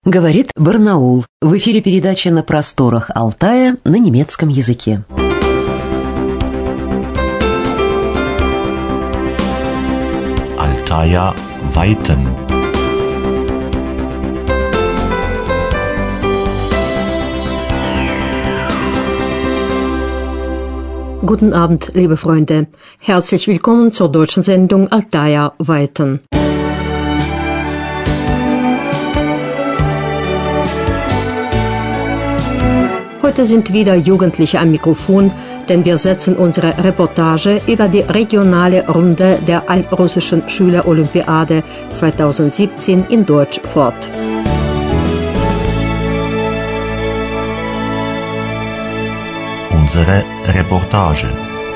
Говорит Барнаул. В эфире передача «На просторах Алтая» на немецком языке. Altaja Weiten. Guten Abend, liebe Freunde. Herzlich willkommen zur deutschen Sendung Altaja Weiten. Heute sind wieder Jugendliche am Mikrofon, denn wir setzen unsere Reportage über die regionale Runde der altrussischen Schüler-Olympiade 2017 in Deutsch fort. Unsere Reportage.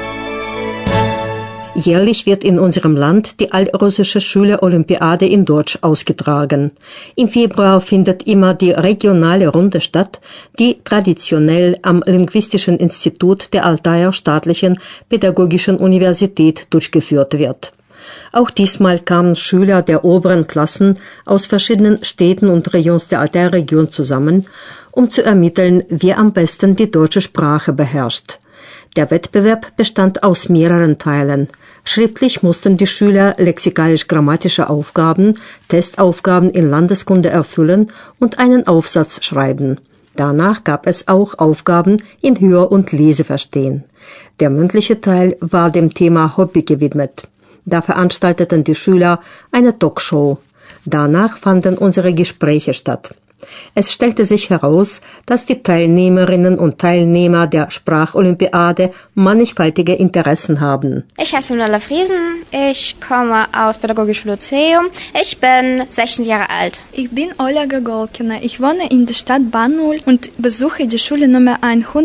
Jährlich wird in unserem Land die altrussische Schüler-Olympiade in Deutsch ausgetragen. Im Februar findet immer die regionale Runde statt, die traditionell am Linguistischen Institut der Altaja Staatlichen Pädagogischen Universität durchgeführt wird. Auch diesmal kamen Schüler der oberen Klassen aus verschiedenen Städten und Regions der Altaja-Region zusammen, um zu ermitteln, wer am besten die deutsche Sprache beherrscht. Der Wettbewerb bestand aus mehreren Teilen. Schriftlich mussten die Schüler lexikalisch-grammatische Aufgaben, Testaufgaben in Landeskunde erfüllen und einen Aufsatz schreiben. Danach gab es auch Aufgaben in Hör- und Leseverstehen. Der mündliche Teil war dem Thema Hobby gewidmet. Da veranstalteten die Schüler eine Talkshow. Danach fanden unsere Gespräche statt. Es stellte sich heraus, dass die Teilnehmerinnen und Teilnehmer der Spracholympiade mannigfaltige Interessen haben. Ich heiße Nella Friesen, ich komme aus Pädagogischem Lyzeum, ich bin 16 Jahre alt. Ich bin Olga Golkina, ich wohne in der Stadt Barnaul und besuche die Schule Nummer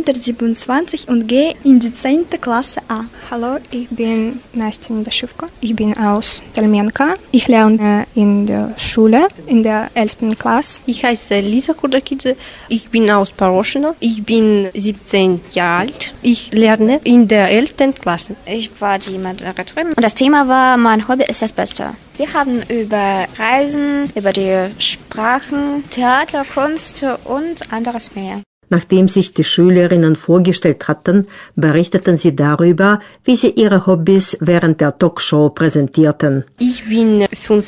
127 und gehe in die 10. Klasse A. Hallo, ich bin Настя Недашивko, ich bin aus Telmenka, ich lerne in der Schule in der 11. Klasse. Ich heiße Lisa Kudakidze, ich bin aus Paroschino, ich bin 17 Jahre alt, ich lerne in der 11. Klasse. Ich war die Moderatorin und das Thema war, mein Hobby ist das Beste. Wir haben über Reisen, über die Sprachen, Theater, Kunst und anderes mehr. Nachdem sich die Schülerinnen vorgestellt hatten, berichteten sie darüber, wie sie ihre Hobbys während der Talkshow präsentierten. Ich bin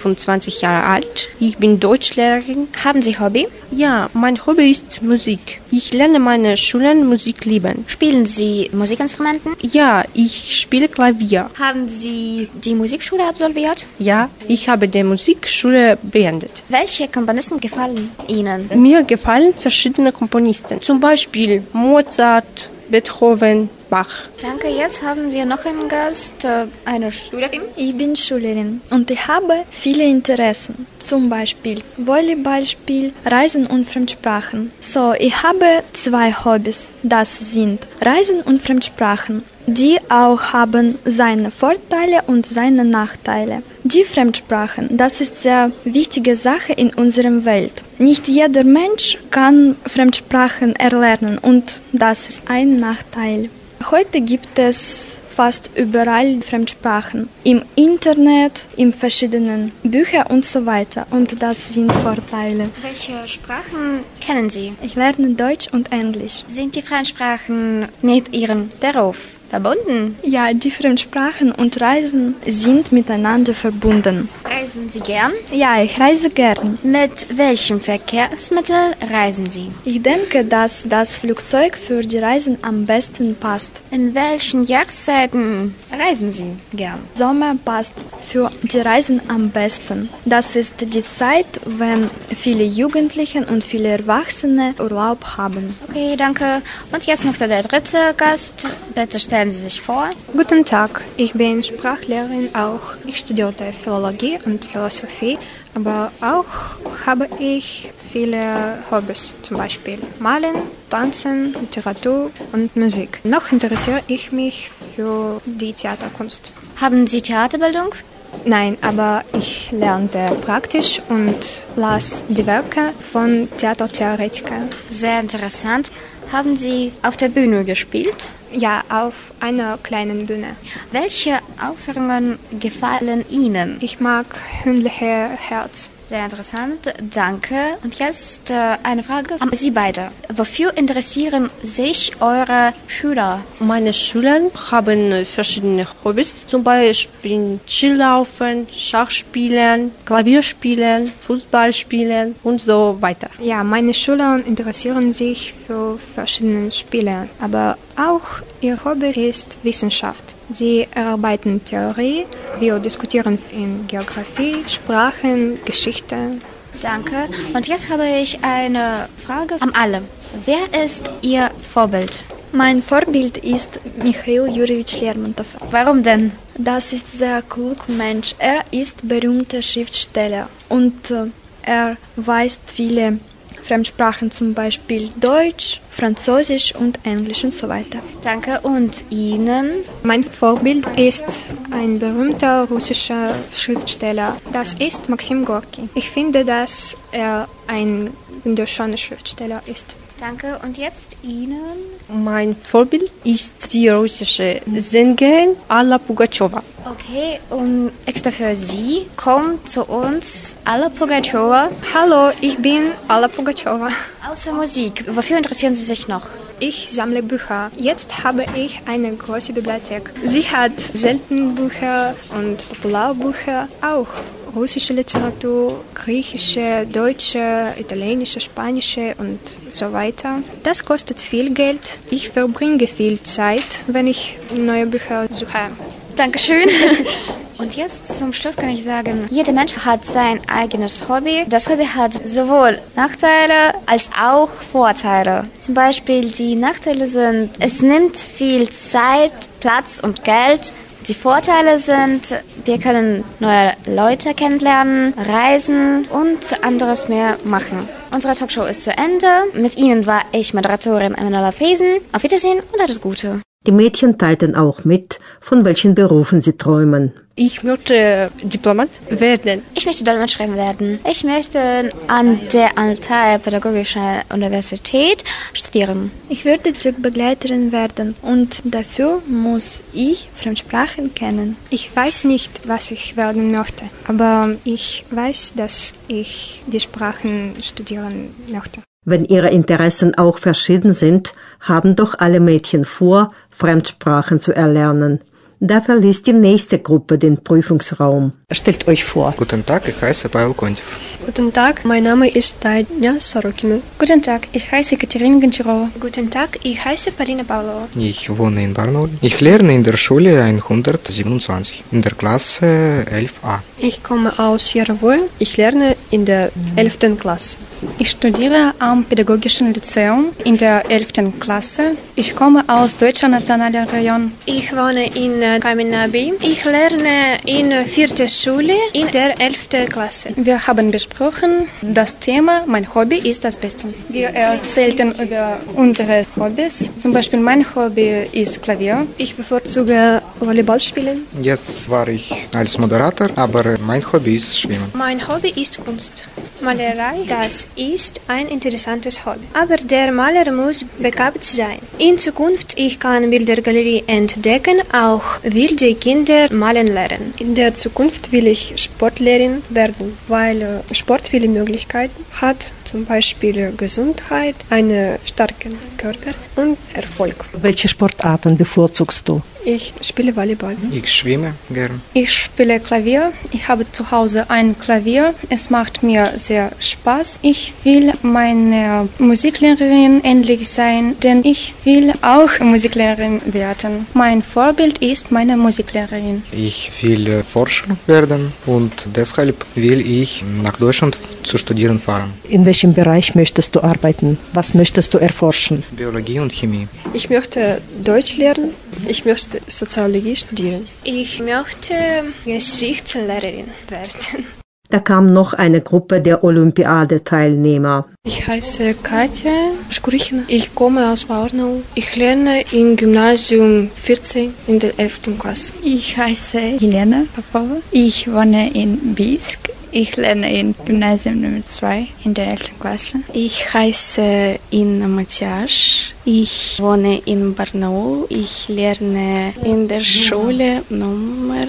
25 Jahre alt, ich bin Deutschlehrerin. Haben Sie Hobby? Ja, mein Hobby ist Musik. Ich lerne meine Schülern Musik lieben. Spielen Sie Musikinstrumenten? Ja, ich spiele Klavier. Haben Sie die Musikschule absolviert? Ja, ich habe die Musikschule beendet. Welche Komponisten gefallen Ihnen? Mir gefallen verschiedene Komponisten. Zum Beispiel Mozart, Beethoven, Bach. Danke, jetzt haben wir noch einen Gast, eine Schülerin. Ich bin Schülerin und ich habe viele Interessen. Zum Beispiel Volleyballspiel, Reisen und Fremdsprachen. So, ich habe 2 Hobbys. Das sind Reisen und Fremdsprachen. Die auch haben seine Vorteile und seine Nachteile. Die Fremdsprachen, das ist sehr wichtige Sache in unserer Welt. Nicht jeder Mensch kann Fremdsprachen erlernen und das ist ein Nachteil. Heute gibt es fast überall Fremdsprachen. Im Internet, in verschiedenen Büchern und so weiter. Und das sind Vorteile. Welche Sprachen kennen Sie? Ich lerne Deutsch und Englisch. Sind die Fremdsprachen mit Ihrem Beruf verbunden? Ja, die Fremdsprachen und Reisen sind miteinander verbunden. Reisen Sie gern? Ja, ich reise gern. Mit welchem Verkehrsmittel reisen Sie? Ich denke, dass das Flugzeug für die Reisen am besten passt. In welchen Jahreszeiten reisen Sie gern? Sommer passt für die Reisen am besten. Das ist die Zeit, wenn viele Jugendliche und viele Erwachsene Urlaub haben. Okay, danke. Und jetzt noch der dritte Gast. Bitte stellen Sie sich vor. Guten Tag, ich bin Sprachlehrerin auch. Ich studierte Philologie und Philosophie, aber auch habe ich viele Hobbys, zum Beispiel Malen, Tanzen, Literatur und Musik. Noch interessiere ich mich für die Theaterkunst. Haben Sie Theaterbildung? Nein, aber ich lernte praktisch und las die Werke von Theatertheoretikern. Sehr interessant. Haben Sie auf der Bühne gespielt? Ja, auf einer kleinen Bühne. Welche Aufführungen gefallen Ihnen? Ich mag Hündliche Herz. Sehr interessant, danke. Und jetzt eine Frage an Sie beide. Wofür interessieren sich eure Schüler? Meine Schüler haben verschiedene Hobbys, zum Beispiel Skilaufen, Schachspielen, Klavierspielen, Fußballspielen und so weiter. Ja, meine Schüler interessieren sich für verschiedene Spiele, aber auch ihr Hobby ist Wissenschaft. Sie erarbeiten Theorie, wir diskutieren in Geografie, Sprachen, Geschichte. Danke. Und jetzt habe ich eine Frage an alle. Wer ist Ihr Vorbild? Mein Vorbild ist Michail Jurjewitsch Lermontov. Warum denn? Das ist ein sehr kluger Mensch. Er ist berühmter Schriftsteller und er weiß viele Fremdsprachen, zum Beispiel Deutsch, Französisch und Englisch und so weiter. Danke. Und Ihnen? Mein Vorbild ist ein berühmter russischer Schriftsteller. Das ist Maxim Gorki. Ich finde, dass er ein wunderschöner Schriftsteller ist. Danke. Und jetzt Ihnen? Mein Vorbild ist die russische Sängerin Alla Pugachewa. Okay, und extra für Sie kommt zu uns Alla Pugachewa. Hallo, ich bin Alla Pugachewa. Außer Musik, wofür interessieren Sie sich noch? Ich sammle Bücher. Jetzt habe ich eine große Bibliothek. Sie hat seltene Bücher und Popularbücher, auch russische Literatur, griechische, deutsche, italienische, spanische und so weiter. Das kostet viel Geld. Ich verbringe viel Zeit, wenn ich neue Bücher suche. Dankeschön. Und jetzt zum Schluss kann ich sagen, jeder Mensch hat sein eigenes Hobby. Das Hobby hat sowohl Nachteile als auch Vorteile. Zum Beispiel die Nachteile sind, es nimmt viel Zeit, Platz und Geld. Die Vorteile sind, wir können neue Leute kennenlernen, reisen und anderes mehr machen. Unsere Talkshow ist zu Ende. Mit Ihnen war ich Moderatorin Emanuela Friesen. Auf Wiedersehen und alles Gute. Die Mädchen teilten auch mit, von welchen Berufen sie träumen. Ich möchte Diplomat werden. Ich möchte Dolmetscherin werden. Ich möchte an der Altair Pädagogischen Universität studieren. Ich würde Flugbegleiterin werden und dafür muss ich Fremdsprachen kennen. Ich weiß nicht, was ich werden möchte, aber ich weiß, dass ich die Sprachen studieren möchte. Wenn ihre Interessen auch verschieden sind, haben doch alle Mädchen vor, Fremdsprachen zu erlernen. Da verließ die nächste Gruppe den Prüfungsraum. Stellt euch vor. Guten Tag, ich heiße Pavel Kontjev. Guten Tag, mein Name ist Tanja Sorokina. Guten Tag, ich heiße Ekaterina Goncharova. Guten Tag, ich heiße Polina Pavlova. Ich wohne in Barnaul. Ich lerne in der Schule 127, in der Klasse 11a. Ich komme aus Jarowohl. Ich lerne in der 11. Klasse. Ich studiere am Pädagogischen Lyzeum in der 11. Klasse. Ich komme aus Deutscher Nationaler Rayon. Ich wohne in Kamenabi. Ich lerne in 4. Schule in der 11. Klasse. Wir haben besprochen, das Thema Mein Hobby ist das Beste. Wir erzählten über unsere Hobbys. Zum Beispiel mein Hobby ist Klavier. Ich bevorzuge Volleyball spielen. Jetzt war ich als Moderator, aber mein Hobby ist Schwimmen. Mein Hobby ist Kunst. Malerei, das ist ein interessantes Hobby. Aber der Maler muss begabt sein. In Zukunft ich kann Bildergalerie entdecken, auch will die Kinder malen lernen. In der Zukunft will ich Sportlehrerin werden, weil Sport viele Möglichkeiten hat, zum Beispiel Gesundheit, einen starken Körper und Erfolg. Welche Sportarten bevorzugst du? Ich spiele Volleyball. Ich schwimme gern. Ich spiele Klavier. Ich habe zu Hause ein Klavier. Es macht mir sehr Spaß. Ich will meine Musiklehrerin ähnlich sein, denn ich will auch Musiklehrerin werden. Mein Vorbild ist meine Musiklehrerin. Ich will Forscher werden und deshalb will ich nach Deutschland zu studieren fahren. In welchem Bereich möchtest du arbeiten? Was möchtest du erforschen? Biologie und Chemie. Ich möchte Deutsch lernen. Ich möchte Soziologie studieren. Ich möchte Geschichtslehrerin werden. Da kam noch eine Gruppe der Olympiade-Teilnehmer. Ich heiße Katja Schkurichina. Ich komme aus Barnaul. Ich lerne im Gymnasium 14 in der 11. Klasse. Ich heiße Jelena Popova. Ich wohne in Biysk. Ich lerne in Gymnasium Nummer 2 in der 11. Klasse. Ich heiße Inna Matias. Ich wohne in Barnaul. Ich lerne in der Schule Nummer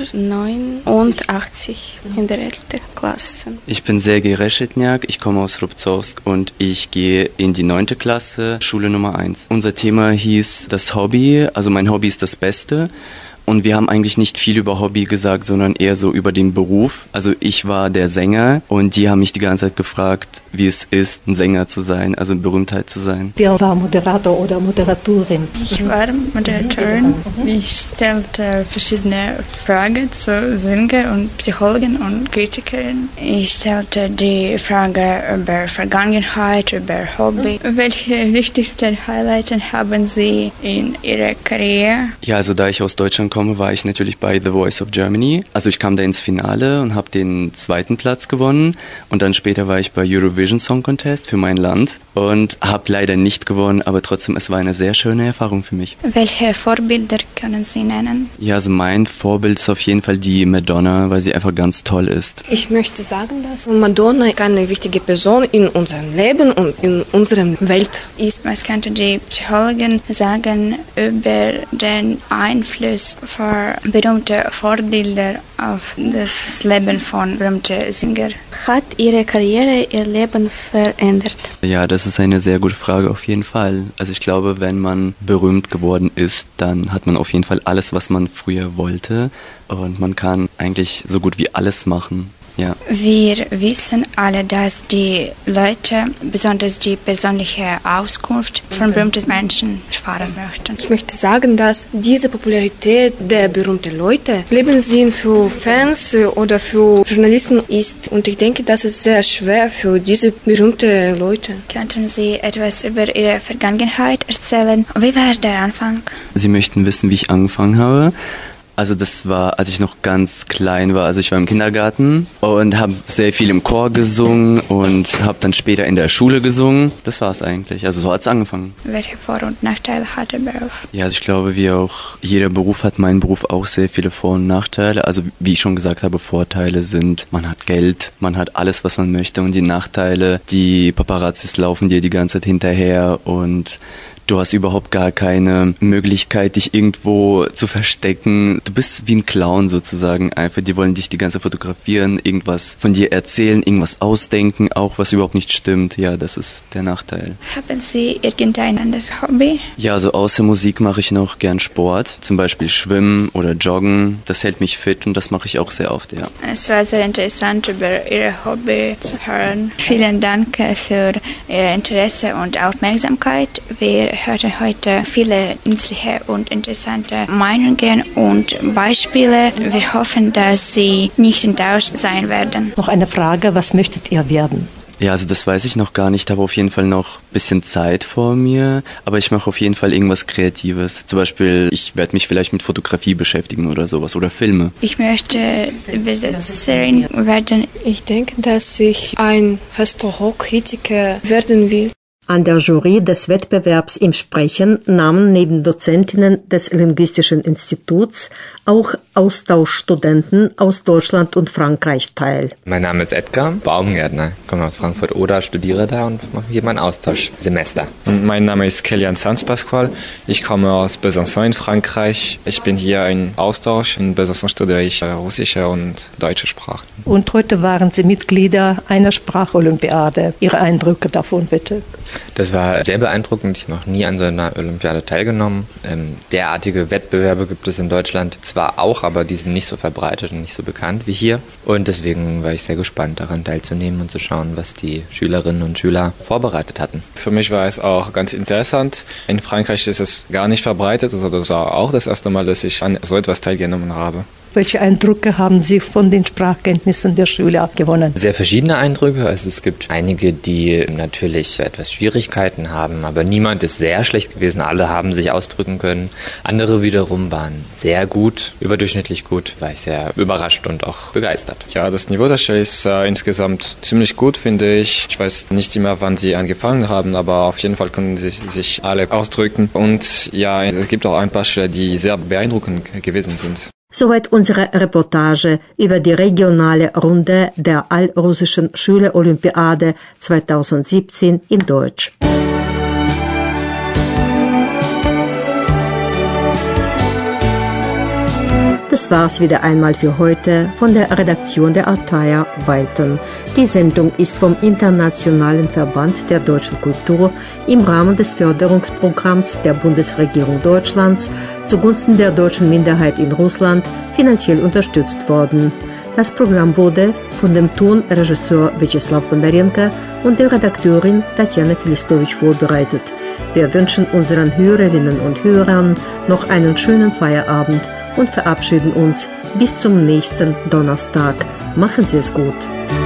89 in der 11. Klasse. Ich bin Sergej Reshetniak, ich komme aus Rubcovsk und ich gehe in die 9. Klasse, Schule Nummer 1. Unser Thema hieß das Hobby, also mein Hobby ist das Beste. Und wir haben eigentlich nicht viel über Hobby gesagt, sondern eher so über den Beruf. Also ich war der Sänger und die haben mich die ganze Zeit gefragt, wie es ist, ein Sänger zu sein, also eine Berühmtheit zu sein. Wer war Moderator oder Moderatorin? Ich war Moderatorin. Ich stellte verschiedene Fragen zu Sängern und Psychologen und Kritikern. Ich stellte die Frage über Vergangenheit, über Hobby. Welche wichtigsten Highlights haben Sie in Ihrer Karriere? Ja, also da ich aus Deutschland komme, war ich natürlich bei The Voice of Germany. Also ich kam da ins Finale und habe den 2. Platz gewonnen und dann später war ich bei Eurovision Song Contest für mein Land und habe leider nicht gewonnen, aber trotzdem, es war eine sehr schöne Erfahrung für mich. Welche Vorbilder können Sie nennen? Ja, also mein Vorbild ist auf jeden Fall die Madonna, weil sie einfach ganz toll ist. Ich möchte sagen, dass Madonna eine wichtige Person in unserem Leben und in unserer Welt ist. Was könnten die Psychologen sagen über den Einfluss von berühmten Vorbildern auf das Leben von berühmten Sängern? Hat Ihre Karriere Ihr Leben verändert? Ja, das ist eine sehr gute Frage auf jeden Fall. Also ich glaube, wenn man berühmt geworden ist, dann hat man auf jeden Fall alles, was man früher wollte und man kann eigentlich so gut wie alles machen. Ja. Wir wissen alle, dass die Leute besonders die persönliche Auskunft von berühmten Menschen erfahren möchten. Ich möchte sagen, dass diese Popularität der berühmten Leute Lebenssinn für Fans oder für Journalisten ist. Und ich denke, das ist sehr schwer für diese berühmten Leute. Könnten Sie etwas über Ihre Vergangenheit erzählen? Wie war der Anfang? Sie möchten wissen, wie ich angefangen habe? Also das war, als ich noch ganz klein war. Also ich war im Kindergarten und habe sehr viel im Chor gesungen und habe dann später in der Schule gesungen. Das war es eigentlich. Also so hat es angefangen. Welche Vor- und Nachteile hat der Beruf? Ja, also ich glaube, wie auch jeder Beruf hat mein Beruf auch sehr viele Vor- und Nachteile. Also wie ich schon gesagt habe, Vorteile sind, man hat Geld, man hat alles, was man möchte. Und die Nachteile, die Paparazzis laufen dir die ganze Zeit hinterher und du hast überhaupt gar keine Möglichkeit, dich irgendwo zu verstecken. Du bist wie ein Clown sozusagen einfach. Die wollen dich die ganze Zeit fotografieren, irgendwas von dir erzählen, irgendwas ausdenken, auch was überhaupt nicht stimmt. Ja, das ist der Nachteil. Haben Sie irgendein anderes Hobby? Ja, also außer Musik mache ich noch gern Sport. Zum Beispiel Schwimmen oder Joggen. Das hält mich fit und das mache ich auch sehr oft, ja. Es war sehr interessant, über Ihr Hobby zu hören. Vielen Dank für Ihr Interesse und Aufmerksamkeit. Wir hörten heute viele nützliche und interessante Meinungen und Beispiele. Wir hoffen, dass Sie nicht enttäuscht sein werden. Noch eine Frage, was möchtet ihr werden? Ja, also das weiß ich noch gar nicht. Ich habe auf jeden Fall noch ein bisschen Zeit vor mir, aber ich mache auf jeden Fall irgendwas Kreatives. Zum Beispiel, ich werde mich vielleicht mit Fotografie beschäftigen oder sowas oder Filme. Ich möchte Übersetzerin werden. Ich denke, dass ich ein Restaurantkritiker werden will. An der Jury des Wettbewerbs im Sprechen nahmen neben Dozentinnen des Linguistischen Instituts auch Austauschstudenten aus Deutschland und Frankreich teil. Mein Name ist Edgar Baumgärtner, komme aus Frankfurt-Oder, studiere da und mache hier mein Austauschsemester. Mein Name ist Kilian Sanz-Pasqual, ich komme aus Besançon in Frankreich. Ich bin hier im Austausch. In Besançon studiere ich russische und deutsche Sprachen. Und heute waren Sie Mitglieder einer Spracholympiade. Ihre Eindrücke davon bitte. Das war sehr beeindruckend. Ich habe noch nie an so einer Olympiade teilgenommen. Derartige Wettbewerbe gibt es in Deutschland zwar auch, aber die sind nicht so verbreitet und nicht so bekannt wie hier. Und deswegen war ich sehr gespannt, daran teilzunehmen und zu schauen, was die Schülerinnen und Schüler vorbereitet hatten. Für mich war es auch ganz interessant. In Frankreich ist es gar nicht verbreitet. Also das war auch das erste Mal, dass ich an so etwas teilgenommen habe. Welche Eindrücke haben Sie von den Sprachkenntnissen der Schüler gewonnen? Sehr verschiedene Eindrücke. Also es gibt einige, die natürlich etwas Schwierigkeiten haben, aber niemand ist sehr schlecht gewesen. Alle haben sich ausdrücken können. Andere wiederum waren sehr gut, überdurchschnittlich gut. War ich sehr überrascht und auch begeistert. Ja, das Niveau der Stelle ist insgesamt ziemlich gut, finde ich. Ich weiß nicht immer, wann sie angefangen haben, aber auf jeden Fall können sie sich alle ausdrücken. Und ja, es gibt auch ein paar Stellen, die sehr beeindruckend gewesen sind. Soweit unsere Reportage über die regionale Runde der allrussischen Schüler-Olympiade 2017 in Deutsch. Das war's wieder einmal für heute von der Redaktion der Altaia Weiten. Die Sendung ist vom Internationalen Verband der Deutschen Kultur im Rahmen des Förderungsprogramms der Bundesregierung Deutschlands zugunsten der deutschen Minderheit in Russland finanziell unterstützt worden. Das Programm wurde von dem Tonregisseur Vyacheslav Bondarenko und der Redakteurin Tatjana Filistowitsch vorbereitet. Wir wünschen unseren Hörerinnen und Hörern noch einen schönen Feierabend und verabschieden uns bis zum nächsten Donnerstag. Machen Sie es gut.